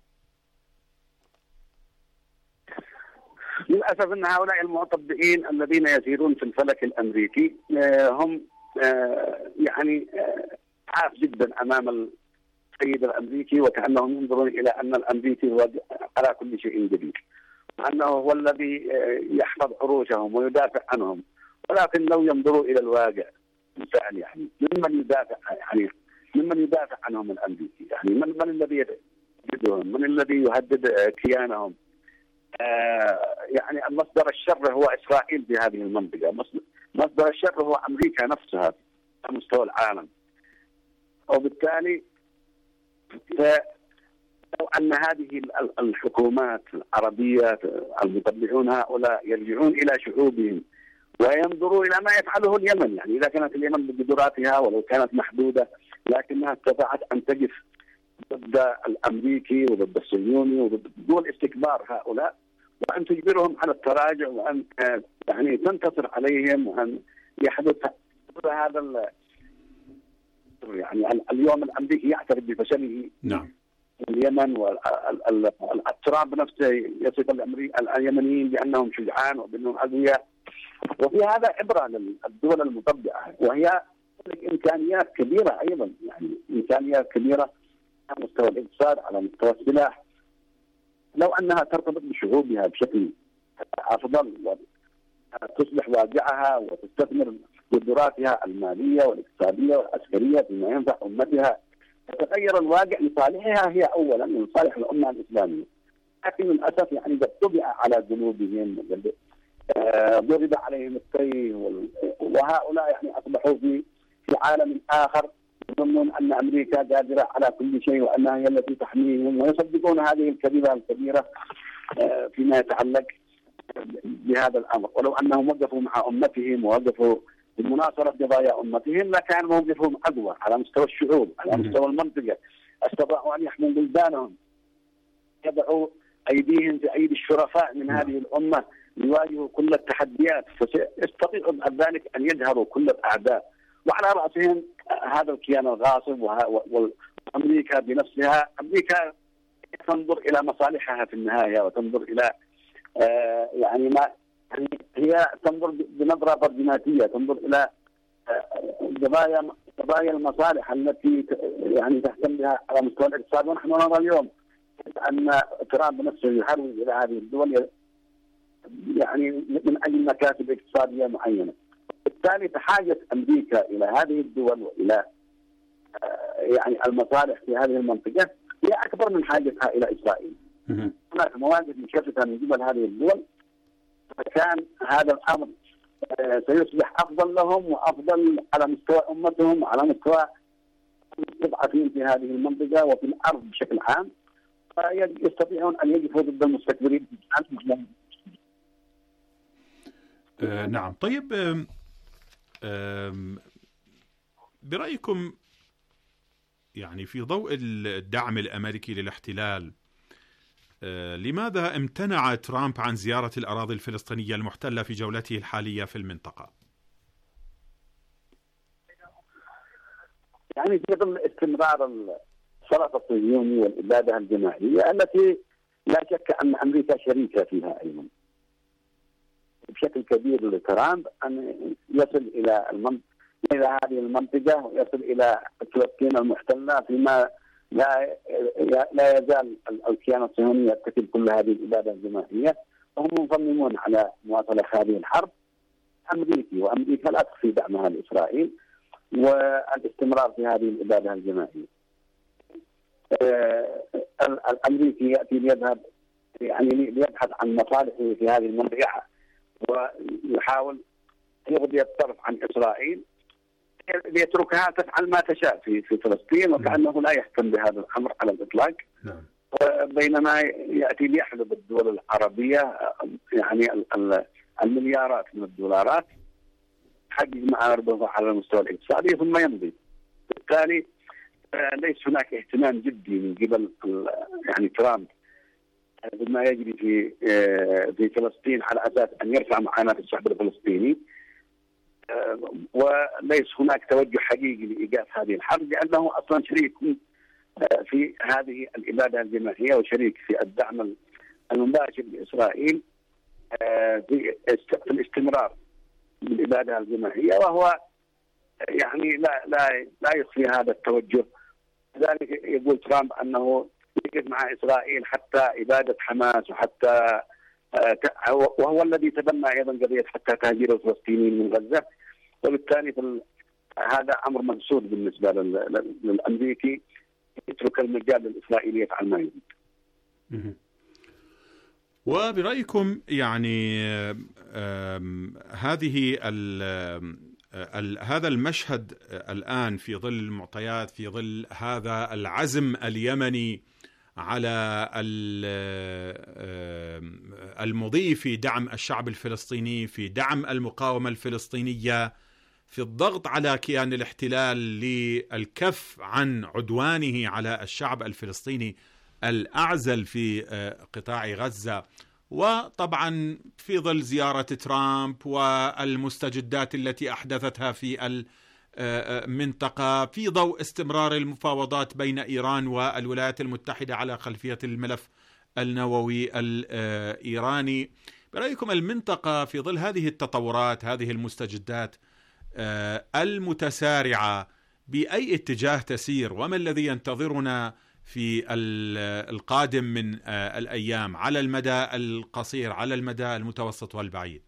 للأسف أن هؤلاء المطبئين الذين يسيرون في الفلك الأمريكي هم يعني عاف جدا أمام السيد الأمريكي، وكأنهم ينظرون إلى أن الأمريكي هو على كل شيء جديد، وأنه هو الذي يحفظ عروشهم ويدافع عنهم. ولكن لو ينظروا إلى الواقع بالفعل، يعني ممن يدافع يعني ممن يدافع عنهم الأمريكي؟ يعني من من الذي يهددهم؟ من الذي يهدد كيانهم؟ آه يعني مصدر الشر هو إسرائيل في هذه المنطقة، مصدر الشر هو أمريكا نفسها على مستوى العالم. وبالتالي لو أن هذه الحكومات العربية المطبعون هؤلاء يرجعون إلى شعوبهم وينظروا إلى ما يفعله اليمن، يعني إذا كانت اليمن بقدراتها ولو كانت محدودة لكنها استطاعت أن تقف ضد الأمريكي وضد الصهيوني وضد دول استكبار هؤلاء، وأن تجبرهم على التراجع، وأن يعني تنتصر عليهم، وأن يحدث هذا ال... يعني اليوم الأمريكي يعترف بفشله.
نعم.
اليمن والترامب نفسه يصف اليمنيين بأنهم شجعان وبأنهم أقوياء، وفي هذا عبرة للدول المطبعة، وهي إمكانيات كبيرة أيضا، يعني إمكانيات كبيرة على مستوى الاقتصاد، على مستوى السلاح. لو أنها ترتبط بشعوبها بشكل أفضل وتصبح واقعها وتستثمر قدراتها المالية والاقتصادية والعسكرية فيما ينفع أمتها، تتغير الواقع لصالحها هي أولا، لصالح الأمة الإسلامية. لكن للأسف يعني قد طبع على قلوبهم، ضرب عليهم التيه، وهؤلاء يعني أصبحوا في في عالم آخر، يظنون أن أمريكا قادرة على كل شيء وأنها هي التي تحميهم، ويصدقون هذه الكذبة الكبيرة فيما يتعلق بهذا الأمر. ولو أنهم وقفوا مع أمتهم ووقفوا بمناصرة قضايا أمتهم لكان موقفهم أقوى على مستوى الشعوب، على مستوى المنطقة. استطاعوا أن يحموا بلدانهم، يضعوا أيديهم في أيدي الشرفاء من هذه الأمة ليواجهوا كل التحديات، فيستطيعوا بعد ذلك أن يجهروا كل الأعداء، وعلى رأسهم هذا الكيان الغاصب وأمريكا بنفسها. أمريكا تنظر إلى مصالحها في النهاية، وتنظر إلى آه يعني ما هي تنظر بنظرة برجماتية، تنظر إلى قضايا آه قضايا المصالح التي يعني تهتم بها على مستوى الاقتصاد. ونحن نرى اليوم أن ترامب نفسه يحرض إلى هذه الدول يعني من أجل مكاسب اقتصادية معينة. بالتالي بحاجة أمريكا إلى هذه الدول وإلى يعني المصالح في هذه المنطقة هي أكبر من حاجتها إلى إسرائيل. هناك مواقف مشتتة من قبل هذه الدول، فكان هذا الأمر سيصبح أفضل لهم وأفضل على مستوى أمتهم وعلى مستوى المستضعفين في هذه المنطقة وفي الأرض بشكل عام، فيستطيعون أن يقفوا ضد المستكبرين.
آه نعم. طيب آه آه برأيكم يعني في ضوء الدعم الأمريكي للاحتلال، آه لماذا امتنع ترامب عن زيارة الأراضي الفلسطينية المحتلة في جولته الحالية في المنطقة؟
يعني في ظل استمرار الصراع الصهيوني والإبادة الجماعية التي لا شك أن أمريكا شريكة فيها أيضا بشكل كبير لترامب أن يصل إلى المنطقة إلى هذه المنطقة ويصل إلى فلسطين المحتلة، فيما لا لا يزال الكيان الصهيوني يرتكب كل هذه الإبادة الجماعية، وهم مصممون على مواصلة هذه الحرب أمريكي، وأمريكا لا تخفي دعمها لإسرائيل والاستمرار في هذه الإبادة الجماعية. الأمريكي يأتي ليذهب يعني ليبحث عن مصالحه في هذه المنطقة ويحاول يغضي الطرف عن إسرائيل ليتركها تفعل ما تشاء في في فلسطين، وكأنه لا يهتم بهذا الأمر على الإطلاق. نعم. بينما يأتي ليحلب الدول العربية يعني المليارات من الدولارات حقق معارضه على المستوى الاقتصادي ثم يمضي. بالتالي ليس هناك اهتمام جدي من قبل يعني ترامب بما يجري في في فلسطين على اساس ان يرفع معاناه الشعب الفلسطيني، وليس هناك توجه حقيقي لايقاف هذه الحرب، لانه اصلا شريك في هذه الاباده الجماعيه وشريك في الدعم المباشر لاسرائيل في الاستمرار بالاباده الجماعيه، وهو يعني لا لا لا يخفي هذا التوجه. لذلك يقول ترامب انه يقف مع اسرائيل حتى اباده حماس، وحتى وهو الذي تبنى ايضا قضيه حتى تهجير الفلسطينيين من غزه، وبالتالي هذا امر منسوب بالنسبه للامريكي، يترك المجال للاسرائيلي يفعل ما يريد.
وبرايكم يعني هذه هذا المشهد الآن في ظل المعطيات، في ظل هذا العزم اليمني على المضي في دعم الشعب الفلسطيني، في دعم المقاومة الفلسطينية، في الضغط على كيان الاحتلال للكف عن عدوانه على الشعب الفلسطيني الأعزل في قطاع غزة، وطبعا في ظل زيارة ترامب والمستجدات التي أحدثتها في المنطقة، في ضوء استمرار المفاوضات بين إيران والولايات المتحدة على خلفية الملف النووي الإيراني. برأيكم المنطقة في ظل هذه التطورات، هذه المستجدات المتسارعة، بأي اتجاه تسير، وما الذي ينتظرنا في القادم من الأيام على المدى القصير، على المدى المتوسط والبعيد؟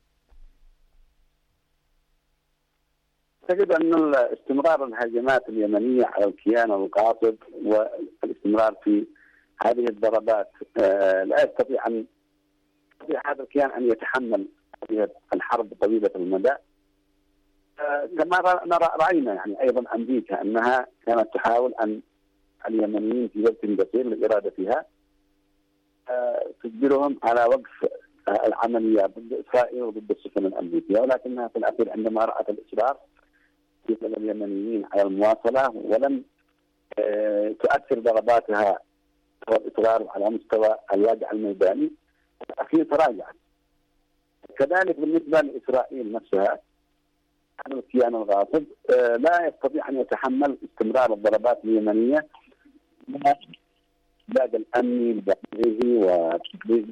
أعتقد أن استمرار الهجمات اليمنية على الكيان الغاصب والاستمرار في هذه الضربات لا يستطيع أن يستطيع هذا الكيان أن يتحمل هذه الحرب طويلة المدى. كما نرى رأينا يعني أيضا أمريكا أنها كانت تحاول أن اليمنيين في وقت قصير لإرادتها تجبرهم على وقف العمليات ضد إسرائيل وضد السفن الأمريكية، ولكنها في الأخير عندما رأت الإصرار في اليمنيين على المواصلة ولم تؤثر ضرباتها والإصرار على مستوى الواقع الميداني، في الأخير تراجعت. كذلك بالنسبة لإسرائيل نفسها، هذا الكيان الغاصب لا يستطيع أن يتحمل استمرار الضربات اليمنية الإبادة الأمني الداخلي وتدريب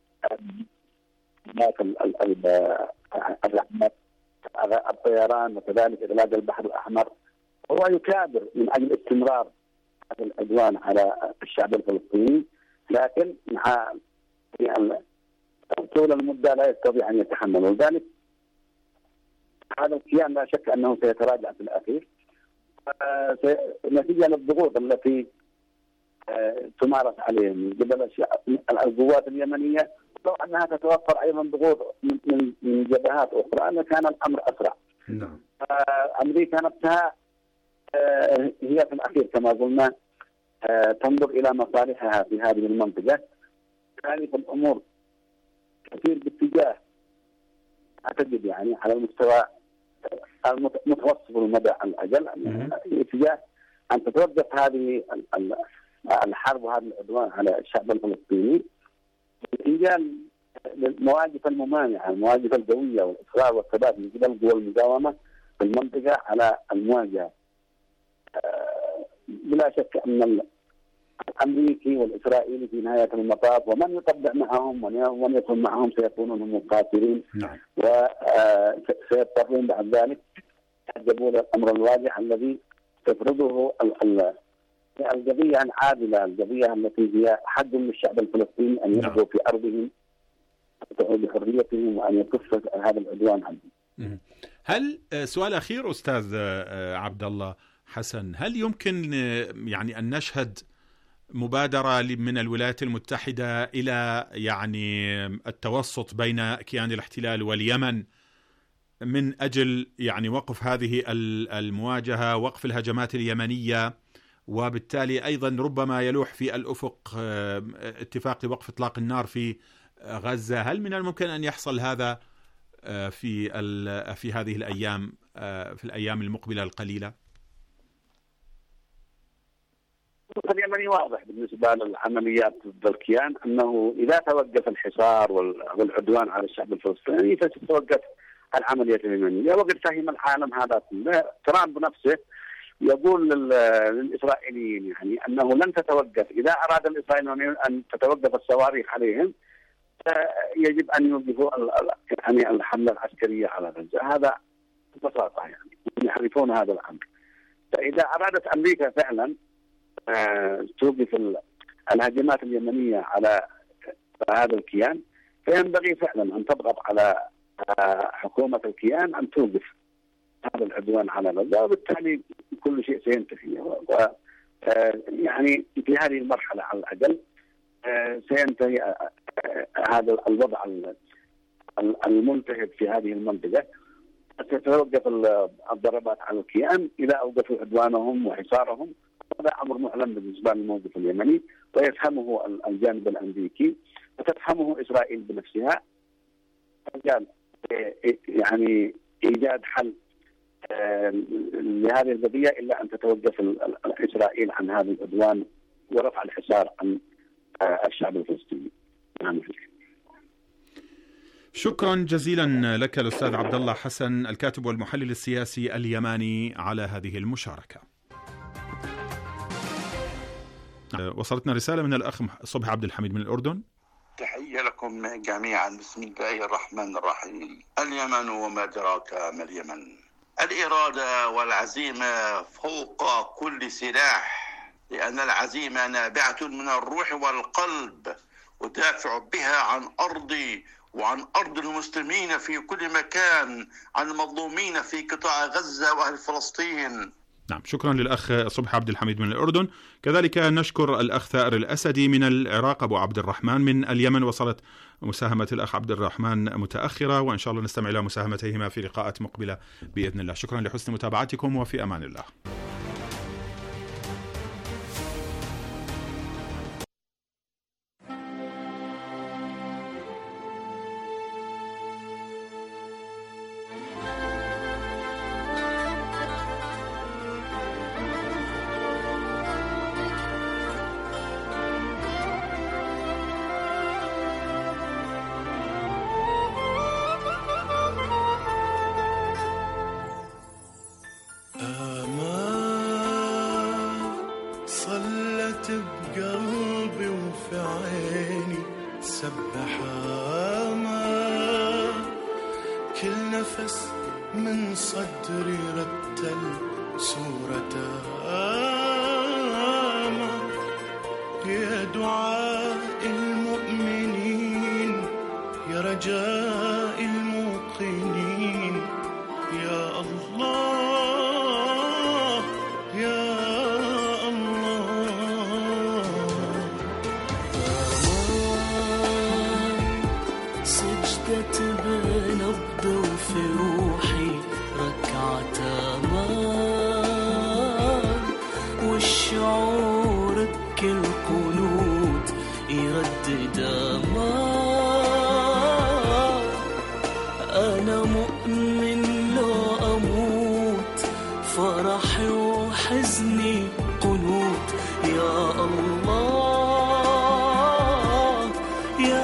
الطيران وكذلك إغلاق البحر الأحمر. هو يكابر من أجل استمرار هذا العدوان على الشعب الفلسطيني، لكن مع طول المدة لا يستطيع أن يتحمل، ولذلك هذا الكيان لا شك أنه سيتراجع في الأخير نتيجة للضغوط التي تمارس عليهم من قبل القوات اليمنية، لو أنها تتوفر أيضا ضغوط من من جبهات أخرى لكان الأمر أسرع. نعم. أمريكا نفسها هي في الأخير كما قلنا تنظر إلى مصالحها في هذه المنطقة، كانت الأمور كثير باتجاه أعتقد يعني على المستوى المتوسط المدى على الأقل اتجاه أن تتوقف هذه الحرب وهذا العدوان على الشعب الفلسطيني باتجاه المواقف الممانعة، المواقف القوية والإصرار والثبات من قبل قوى المقاومة في المنطقة على المواجهة بلا شك أن الأمريكي والإسرائيلي في نهاية المطاف ومن يطبع معهم ومن يكون معهم سيكونون هم القاتلين. نعم. وسيضطرون بعد ذلك يحجبون الأمر الواضح الذي تفرضه القضية العادلة، القضية التي هي حق للشعب الفلسطيني أن يبقوا في أرضهم بحريتهم وأن يكف هذا العدوان عنهم.
هل سؤال أخير أستاذ عبد الله حسن، هل يمكن يعني أن نشهد مبادرة من الولايات المتحدة إلى يعني التوسط بين كيان الاحتلال واليمن من أجل يعني وقف هذه المواجهة، وقف الهجمات اليمنية، وبالتالي أيضا ربما يلوح في الأفق اتفاق وقف إطلاق النار في غزة؟ هل من الممكن أن يحصل هذا في في هذه الأيام في الأيام المقبلة القليلة؟
اليمني واضح بالنسبة للعمليات ضد الكيان أنه إذا توقف الحصار والعدوان على الشعب الفلسطيني فتتوقف العملية اليمنية. وقد فهم العالم هذا كله. ترامب نفسه يقول للإسرائيليين يعني أنه لن تتوقف، إذا أراد الإسرائيليين أن تتوقف الصواريخ عليهم يجب أن يوقفوا يعني الحملة العسكرية على غزة. هذا ببساطة يعني يعرفون هذا الأمر. فإذا أرادت أمريكا فعلا توقف الهجمات اليمنية على هذا الكيان فينبغي فعلا أن تضغط على حكومة الكيان أن توقف هذا العدوان على غزة، وبالتالي كل شيء سينتهي. و يعني في هذه المرحلة على الأقل سينتهي هذا الوضع الملتهب في هذه المنطقة. ستتوقف الضربات على الكيان إذا أوقفوا عدوانهم وحصارهم. هذا أمر معلن بالنسبة للموقف اليمني ويفهمه الجانب الأمريكي وتفهمه إسرائيل بنفسها. يعني إيجاد حل لهذه القضية إلا أن تتوقف إسرائيل عن هذا العدوان ورفع الحصار عن الشعب الفلسطيني.
شكرا جزيلا لك الأستاذ عبد الله حسن، الكاتب والمحلل السياسي اليماني، على هذه المشاركة. وصلتنا رسالة من الأخ صبحي عبد الحميد من الأردن.
تحية لكم جميعا. بسم الله الرحمن الرحيم. اليمن وما أدراك ما اليمن. الإرادة والعزيمة فوق كل سلاح، لأن العزيمة نابعة من الروح والقلب، ودافع بها عن أرضي وعن أرض المسلمين في كل مكان، عن المظلومين في قطاع غزة وأهل فلسطين.
نعم، شكرا للأخ صبحي عبد الحميد من الأردن. كذلك نشكر الأخ ثائر الأسدي من العراق، أبو عبد الرحمن من اليمن. وصلت مساهمة الأخ عبد الرحمن متأخرة، وإن شاء الله نستمع إلى مساهمتهما في لقاءات مقبلة بإذن الله. شكرا لحسن متابعتكم، وفي أمان الله.
بقلبي وفي عيني سبحها ما كل نفس من صدري رتل سورتها ما يا دعاء المؤمنين يا رجاء الموقنين يا الله يا
بنبض وفي روحي ركعة أمان والشعور بكل قنوت يردد أمان أنا مؤمن لا أموت فرحي وحزني قنوت يا الله يا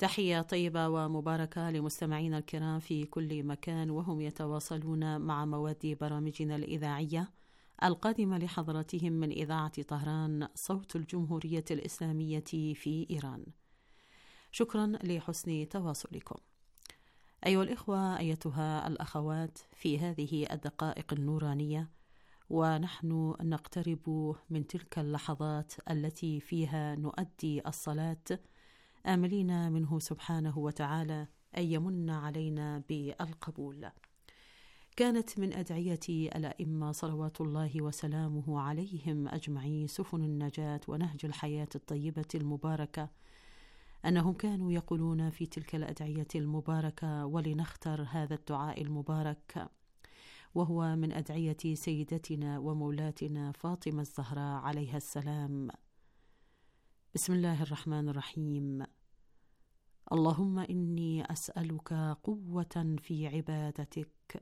تحية طيبة ومباركة لمستمعينا الكرام في كل مكان وهم يتواصلون مع مواد برامجنا الإذاعية القادمة لحضراتهم من إذاعة طهران صوت الجمهورية الإسلامية في إيران. شكرا لحسن تواصلكم. أيها الإخوة، أيتها الأخوات، في هذه الدقائق النورانية ونحن نقترب من تلك اللحظات التي فيها نؤدي الصلاة، آملين منه سبحانه وتعالى أن يمن علينا بالقبول. كانت من أدعية الأئمة صلوات الله وسلامه عليهم أجمعين سفن النجاة ونهج الحياة الطيبة المباركة أنهم كانوا يقولون في تلك الأدعية المباركة، ولنختر هذا الدعاء المبارك وهو من أدعية سيدتنا ومولاتنا فاطمة الزهراء عليها السلام. بسم الله الرحمن الرحيم. اللهم إني أسألك قوة في عبادتك،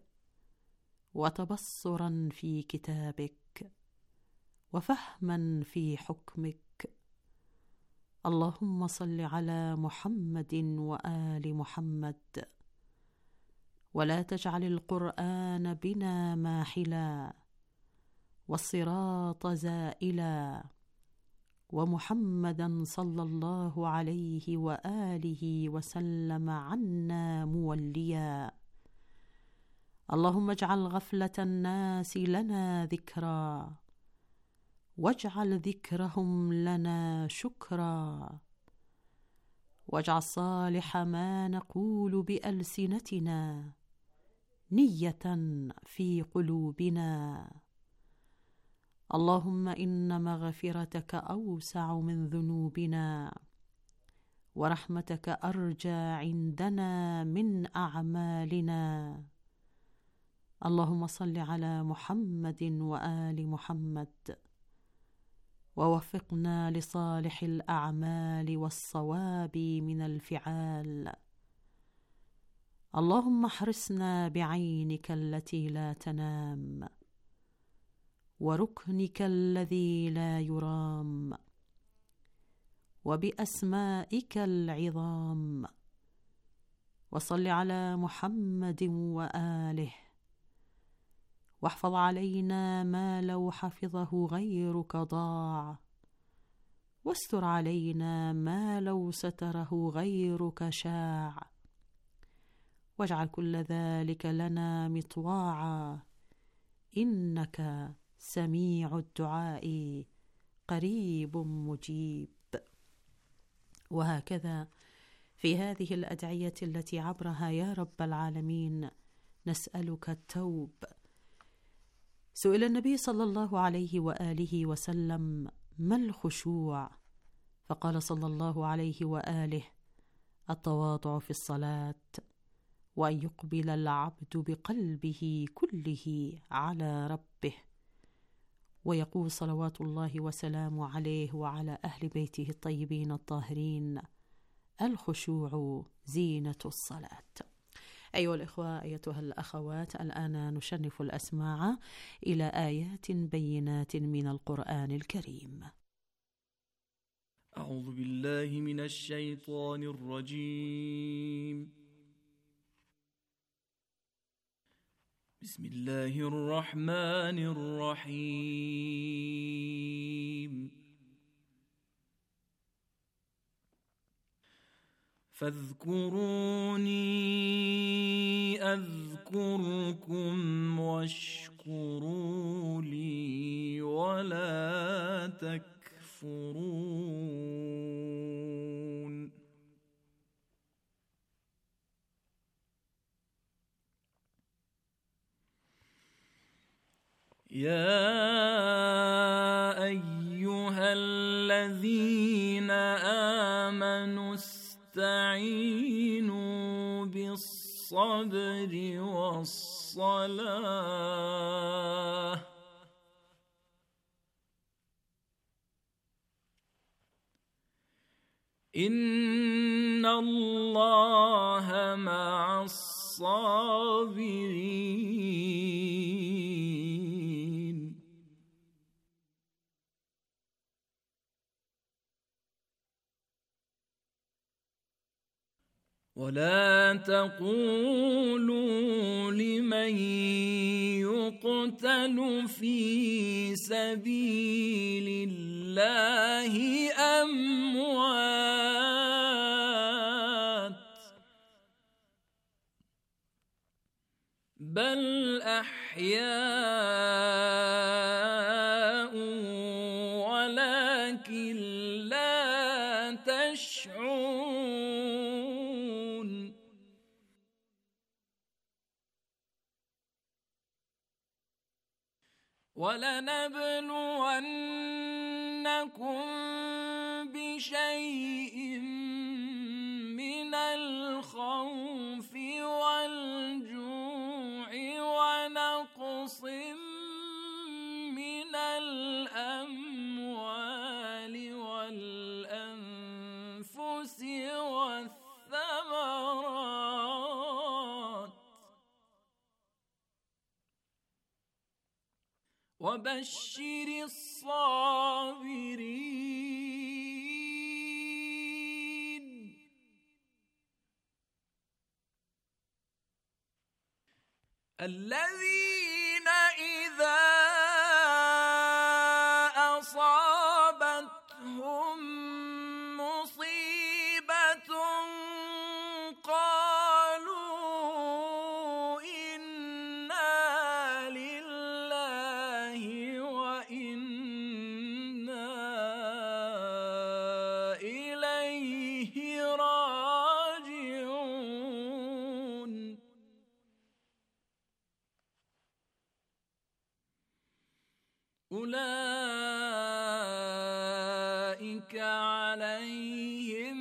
وتبصرا في كتابك، وفهما في حكمك. اللهم صل على محمد وآل محمد، ولا تجعل القرآن بنا ماحلا، والصراط زائلا، ومحمدا صلى الله عليه وآله وسلم عنا موليا. اللهم اجعل غفلة الناس لنا ذكرا، واجعل ذكرهم لنا شكرا، واجعل صالح ما نقول بألسنتنا نية في قلوبنا. اللهم إن مغفرتك أوسع من ذنوبنا، ورحمتك أرجى عندنا من أعمالنا. اللهم صل على محمد وآل محمد، ووفقنا لصالح الأعمال والصواب من الفعال. اللهم احرسنا بعينك التي لا تنام، وركنك الذي لا يرام، وبأسمائك العظام. وصل على محمد وآله، واحفظ علينا ما لو حفظه غيرك ضاع، واستر علينا ما لو ستره غيرك شاع، واجعل كل ذلك لنا مطواعا، إنك سميع الدعاء قريب مجيب. وهكذا في هذه الأدعية التي عبرها يا رب العالمين نسألك التوب. سئل النبي صلى الله عليه وآله وسلم: ما الخشوع؟ فقال صلى الله عليه وآله: التواضع في الصلاة، وأن يقبل العبد بقلبه كله على ربه. ويقول صلوات الله وسلامه عليه وعلى أهل بيته الطيبين الطاهرين: الخشوع زينة الصلاة. أيها الإخوة، أيتها الأخوات، الآن نشنف الأسماع إلى آيات بينات من القرآن الكريم.
أعوذ بالله من الشيطان الرجيم. بسم الله الرحمن الرحيم. فاذكروني أذكركم واشكروا لي ولا تكفرون. يا أيها الذين آمنوا استعينوا بالصبر والصلاة إن الله مع الصابرين. ولا تقولوا لمن يقتل في سبيل الله أموات بل أحياء ولكن لا تشعرون ولنبلونكم بشيء من الخوف والجوع ونقص من الأموال والأنفس والثمرات وبشر الصابرين الذين إذا أصابتهم مصيبة قالوا إنا لله وإنا إليه راجعون أولئك عليهم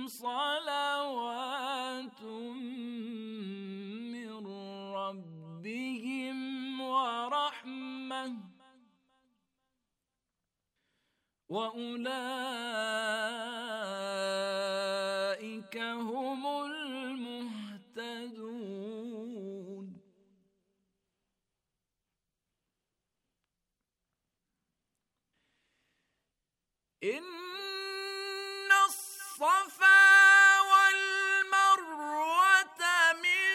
صلوات من ربهم ورحمة وأولئك هم المهتدون إن الصفا والمروة من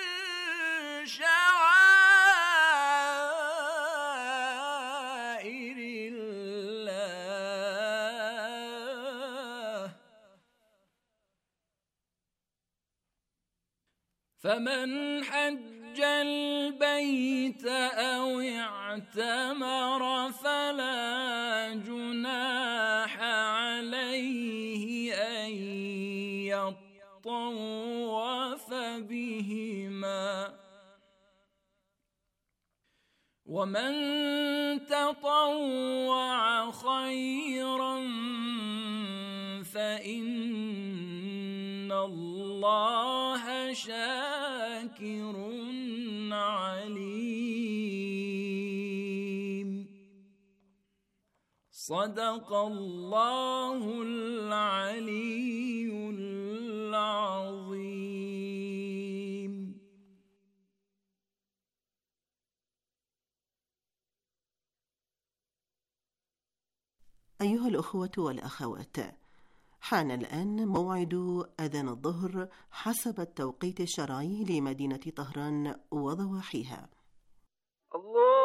شعائر الله فمن حج البيت أو اعتمر فلا جناح عليه أن يطوف بهما ومن تطوع خيرا فإن الله شاكر عليم صدق الله العلي العظيم.
أيها الأخوة والأخوات، حان الآن موعد أذان الظهر حسب التوقيت الشرعي لمدينة طهران وضواحيها.
الله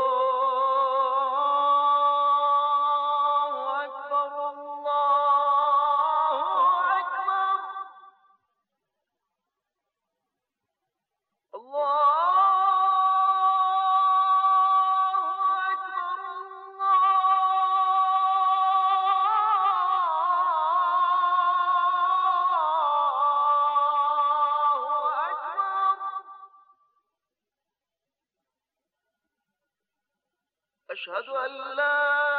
أكبر الله أكبر الله أشهد أن لا